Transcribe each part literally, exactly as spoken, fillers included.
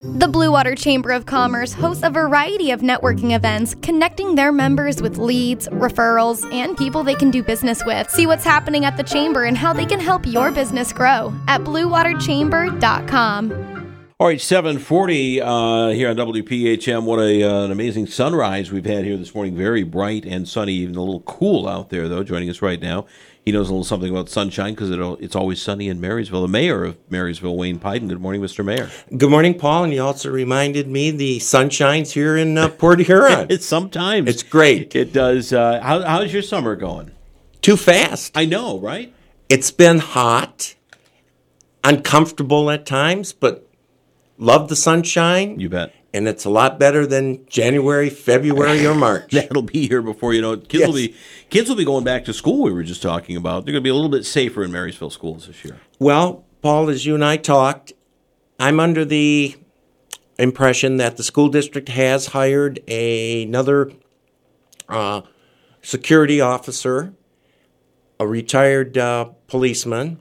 The Blue Water Chamber of Commerce hosts a variety of networking events, connecting their members with leads, referrals, and people they can do business with. See what's happening at the Chamber and how they can help your business grow at blue water chamber dot com. All right, seven forty uh, here on W P H M. What a, uh, an amazing sunrise we've had here this morning. Very bright and sunny, even a little cool out there, though, joining us right now. He knows a little something about sunshine because it's always sunny in Marysville. The mayor of Marysville, Wayne Pyden. Good morning, Mister Mayor. Good morning, Paul. And you also reminded me the sun shines here in uh, Port Huron. It's sometimes. It's great. It does. Uh, how, how's your summer going? Too fast. I know, right? It's been hot, uncomfortable at times, but love the sunshine. You bet. And it's a lot better than January, February, or March. That'll be here before you know it. Kids yes. will be kids will be going back to school. We were just talking about. They're going to be a little bit safer in Marysville schools this year. Well, Paul, as you and I talked, I'm under the impression that the school district has hired a, another uh, security officer, a retired uh, policeman,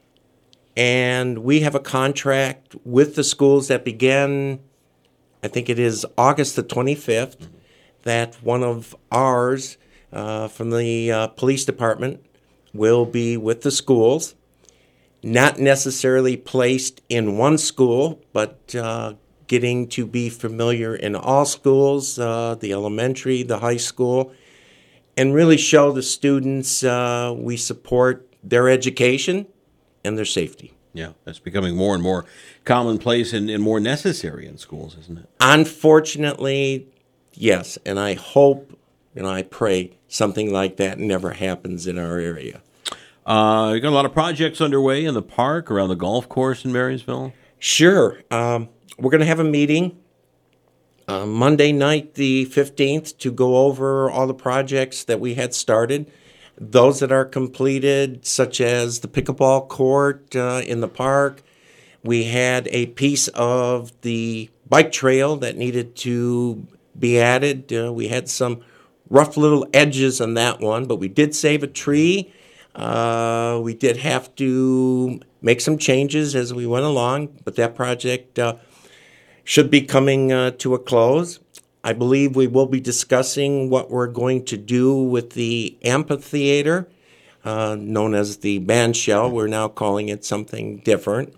and we have a contract with the schools that began, I think it is August the twenty-fifth, that one of ours uh, from the uh, police department will be with the schools, not necessarily placed in one school, but uh, getting to be familiar in all schools, uh, the elementary, the high school, and really show the students uh, we support their education and their safety. Yeah, that's becoming more and more commonplace and, and more necessary in schools, isn't it? Unfortunately, yes. And I hope, and I pray something like that never happens in our area. Uh, you got a lot of projects underway in the park, around the golf course in Marysville? Sure. Um, we're going to have a meeting uh, Monday night, the fifteenth, to go over all the projects that we had started. Those that are completed, such as the pickleball court uh, in the park. We had a piece of the bike trail that needed to be added. Uh, we had some rough little edges on that one, but we did save a tree. Uh, we did have to make some changes as we went along, but that project uh, should be coming uh, to a close. I believe we will be discussing what we're going to do with the amphitheater, uh, known as the band shell. We're now calling it something different.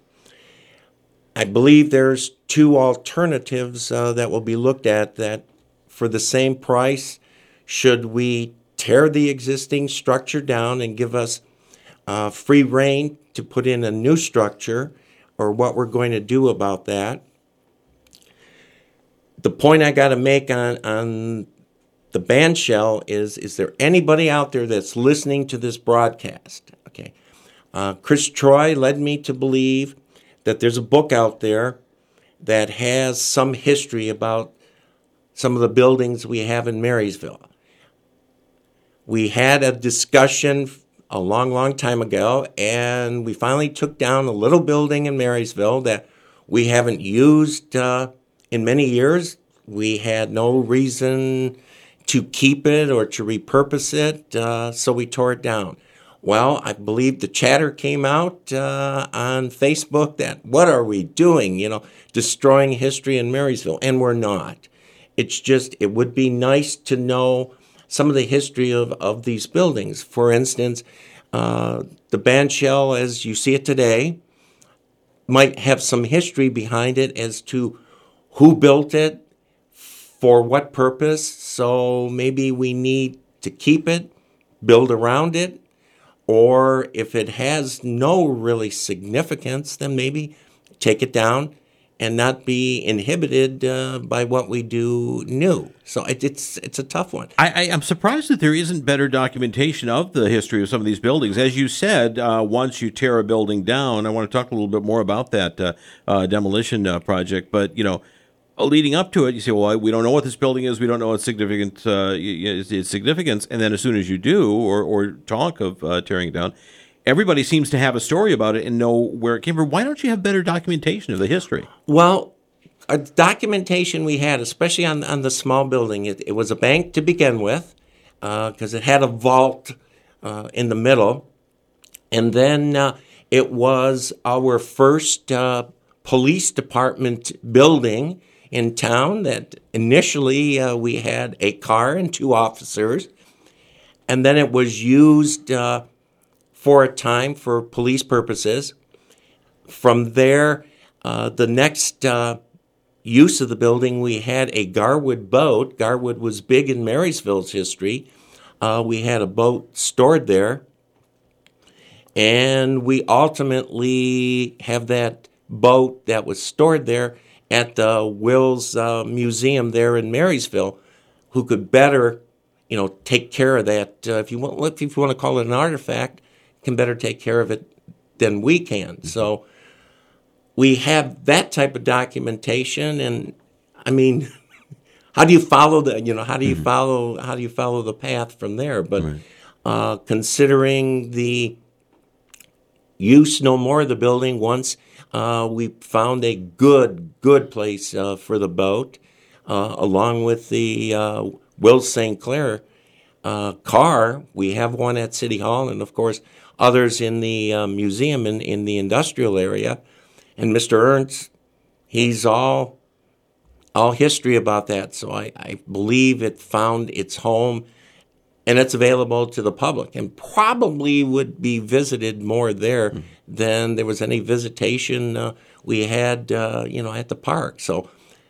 I believe there's two alternatives uh, that will be looked at that for the same price, should we tear the existing structure down and give us uh, free rein to put in a new structure, or what we're going to do about that. The point I got to make on, on the band shell is, is there anybody out there that's listening to this broadcast? Okay. Uh, Chris Troy led me to believe that there's a book out there that has some history about some of the buildings we have in Marysville. We had a discussion a long, long time ago, and we finally took down a little building in Marysville that we haven't used uh, in many years. We had no reason to keep it or to repurpose it, uh, so we tore it down. Well, I believe the chatter came out uh, on Facebook that what are we doing, you know, destroying history in Marysville, and we're not. It's just, it would be nice to know some of the history of, of these buildings. For instance, uh, the band shell, as you see it today, might have some history behind it as to who built it, for what purpose. So maybe we need to keep it, build around it, or if it has no really significance, then maybe take it down and not be inhibited uh, by what we do new. So it, it's it's a tough one. I, I, I'm surprised that there isn't better documentation of the history of some of these buildings. As you said, uh, once you tear a building down, I want to talk a little bit more about that uh, uh, demolition uh, project. But, you know, leading up to it, you say, well, we don't know what this building is. We don't know its significant, uh, its significance. And then as soon as you do, or, or talk of uh, tearing it down, everybody seems to have a story about it and know where it came from. Why don't you have better documentation of the history? Well, a documentation we had, especially on, on the small building, it, it was a bank to begin with, because uh, it had a vault uh, in the middle. And then uh, it was our first uh, police department building in town that initially uh, we had a car and two officers, and then it was used uh, for a time for police purposes. From there, uh, the next uh, use of the building, we had a Garwood boat. Garwood was big in Marysville's history. Uh, we had a boat stored there, and we ultimately have that boat that was stored there at the Wills uh, Museum there in Marysville, who could better, you know, take care of that. Uh, if you want, if you want to call it an artifact, can better take care of it than we can. So we have that type of documentation, and I mean, how do you follow the, you know, how do you mm-hmm. follow, how do you follow the path from there? But right. uh, considering the use no more of the building, once uh, we found a good, good place uh, for the boat, uh, along with the uh, Wills Saint Clair uh, car. We have one at City Hall, and of course others in the uh, museum in, in the industrial area. And Mister Ernst, he's all all history about that. So I, I believe it found its home, and it's available to the public, and probably would be visited more there mm. than there was any visitation uh, we had, uh, you know, at the park. So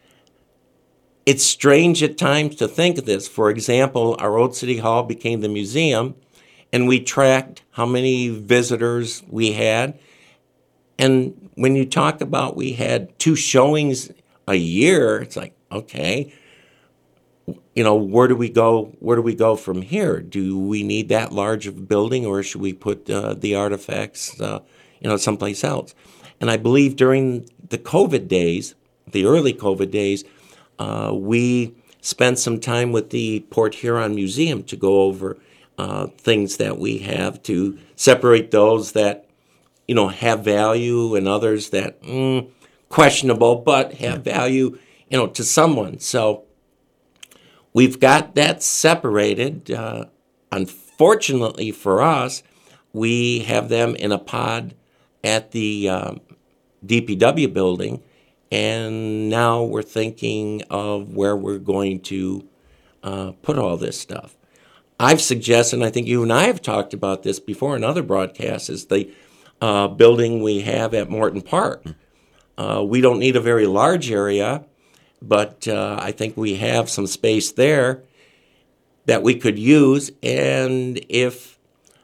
it's strange at times to think of this. For example, our old City Hall became the museum, and we tracked how many visitors we had. And when you talk about we had two showings a year, it's like, okay, you know, where do we go? Where do we go from here? Do we need that large of a building, or should we put uh, the artifacts, uh, you know, someplace else? And I believe during the COVID days, the early COVID days, uh, we spent some time with the Port Huron Museum to go over uh, things that we have, to separate those that, you know, have value and others that mm, questionable, but have value, you know, to someone. So we've got that separated. Uh, unfortunately for us, we have them in a pod at the um, D P W building, and now we're thinking of where we're going to uh, put all this stuff. I've suggested, and I think you and I have talked about this before in other broadcasts, is the Uh, building we have at Morton Park. Uh, we don't need a very large area, but uh, I think we have some space there that we could use. And if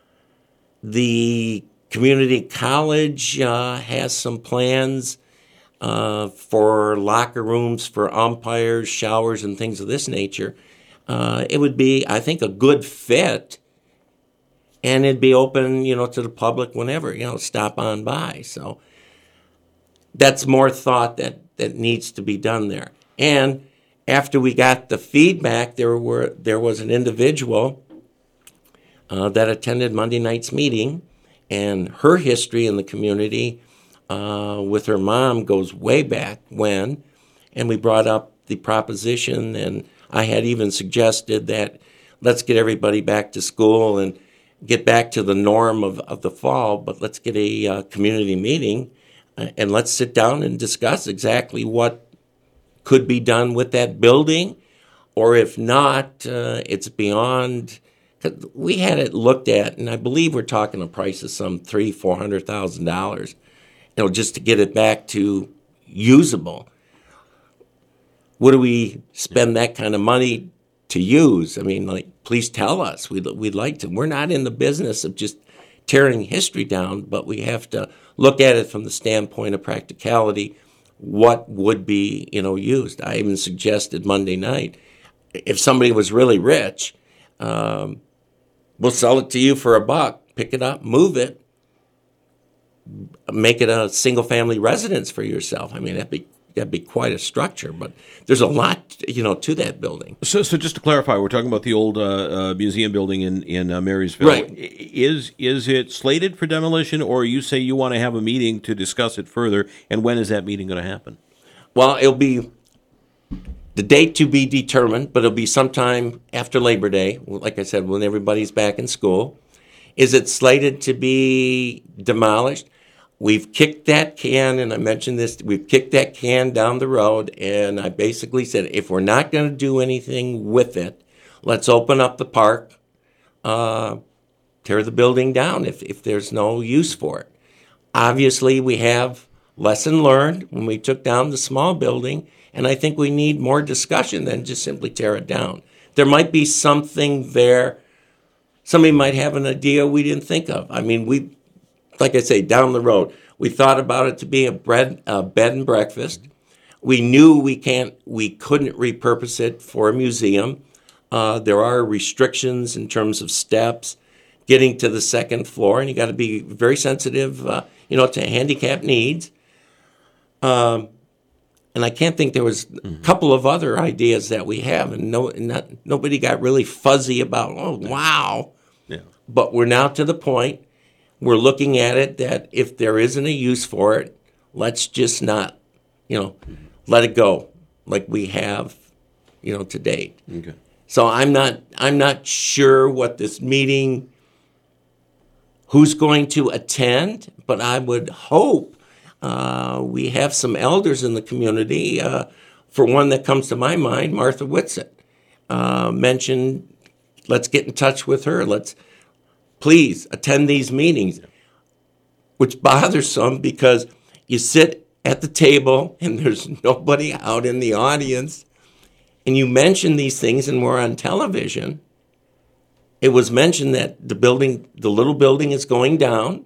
the community college uh, has some plans uh, for locker rooms for umpires, showers, and things of this nature, uh, it would be, I think, a good fit. And it'd be open, you know, to the public whenever, you know, stop on by. So that's more thought that, that needs to be done there. And after we got the feedback, there were there was an individual uh, that attended Monday night's meeting, and her history in the community uh, with her mom goes way back when, and we brought up the proposition, and I had even suggested that let's get everybody back to school and get back to the norm of, of the fall, but let's get a uh, community meeting uh, and let's sit down and discuss exactly what could be done with that building, or if not, uh, it's beyond. We had it looked at, and I believe we're talking a price of some three, four hundred thousand dollars, you know, just to get it back to usable. Would we spend that kind of money to use? I mean, like, please tell us. We'd, we'd like to. We're not in the business of just tearing history down, but we have to look at it from the standpoint of practicality. What would be, you know, used? I even suggested Monday night, if somebody was really rich, um, we'll sell it to you for a buck. Pick it up, move it, make it a single-family residence for yourself. I mean, that'd be That'd be quite a structure, but there's a lot, you know, to that building. So, so just to clarify, we're talking about the old uh, uh, museum building in in uh, Marysville. Right. Is is it slated for demolition, or you say you want to have a meeting to discuss it further? And when is that meeting going to happen? Well, it'll be the date to be determined, but it'll be sometime after Labor Day. Like I said, when everybody's back in school. Is it slated to be demolished? we've kicked that can, and I mentioned this, we've kicked that can down the road, and I basically said, if we're not going to do anything with it, let's open up the park, uh, tear the building down if, if there's no use for it. Obviously, we have lesson learned when we took down the small building, and I think we need more discussion than just simply tear it down. There might be something there. Somebody might have an idea we didn't think of. I mean, we, like I say, down the road, we thought about it to be a bread, a bed and breakfast. We knew we can't, we couldn't repurpose it for a museum. Uh, there are restrictions in terms of steps, getting to the second floor, and you got to be very sensitive, uh, you know, to handicap needs. Um, and I can't think there was a couple of other ideas that we have, and no, not, nobody got really fuzzy about, oh, wow. Yeah. But we're now to the point, we're looking at it that if there isn't a use for it, let's just not, you know, let it go like we have, you know, to date. Okay. So I'm not, I'm not sure what this meeting, who's going to attend, but I would hope uh, we have some elders in the community. Uh, for one that comes to my mind, Martha Whitsett uh, mentioned, let's get in touch with her. Let's please attend these meetings, which bothers some because you sit at the table and there's nobody out in the audience, and you mention these things and we're on television. It was mentioned that the building, the little building is going down.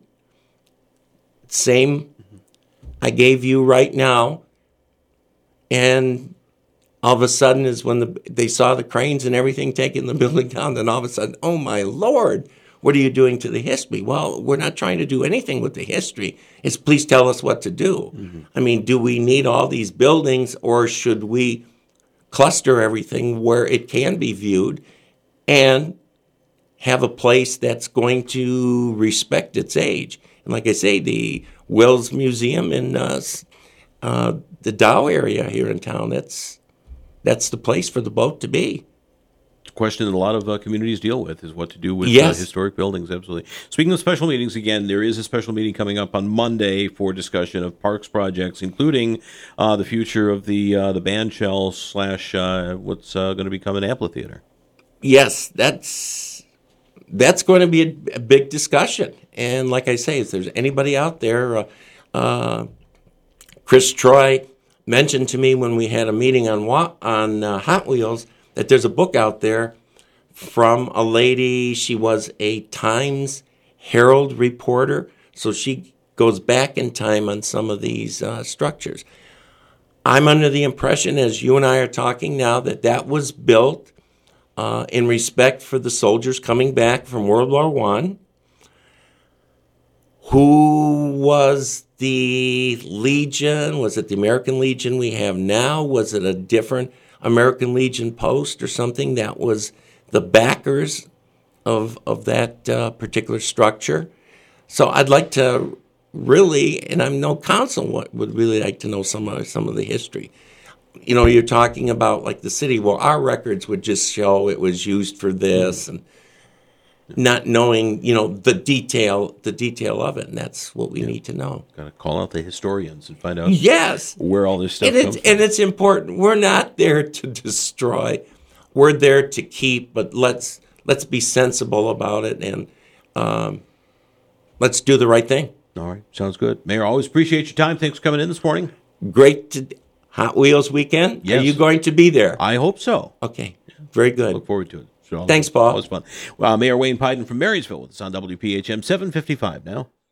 Same I gave you right now. And all of a sudden is when the, they saw the cranes and everything taking the building down. Then all of a sudden, oh my Lord, what are you doing to the history? Well, we're not trying to do anything with the history. It's please tell us what to do. Mm-hmm. I mean, do we need all these buildings, or should we cluster everything where it can be viewed and have a place that's going to respect its age? And like I say, the Wills Museum in uh, uh, the Dow area here in town, that's that's the place for the boat to be. It's a question that a lot of uh, communities deal with, is what to do with yes. uh, historic buildings, absolutely. Speaking of special meetings, again, there is a special meeting coming up on Monday for discussion of parks projects, including uh, the future of the uh, the bandshell slash uh, what's uh, going to become an amphitheater. Yes, that's... That's going to be a, a big discussion. And like I say, if there's anybody out there, uh, uh, Chris Troy mentioned to me when we had a meeting on on uh, Hot Wheels that there's a book out there from a lady. She was a Times Herald reporter, so she goes back in time on some of these uh, structures. I'm under the impression, as you and I are talking now, that that was built Uh, in respect for the soldiers coming back from World War One. Who was the Legion? Was it the American Legion we have now? Was it a different American Legion post or something that was the backers of of that uh, particular structure? So I'd like to really, and I'm no counsel, would really like to know some of, some of the history. You know, you're talking about like the city. Well, our records would just show it was used for this, and not knowing, you know, the detail, the detail of it, and that's what we yeah. need to know. Got to call out the historians and find out yes. where all this stuff and comes it's, from. And it's important. We're not there to destroy. We're there to keep. But let's let's be sensible about it, and um, let's do the right thing. All right, sounds good, Mayor. Always appreciate your time. Thanks for coming in this morning. Great to. Hot Wheels weekend? Yes. Are you going to be there? I hope so. Okay. Very good. Look forward to it. So, Thanks, Paul. It was fun. Well, Mayor Wayne Pyden from Marysville with us on W P H M seven fifty-five now.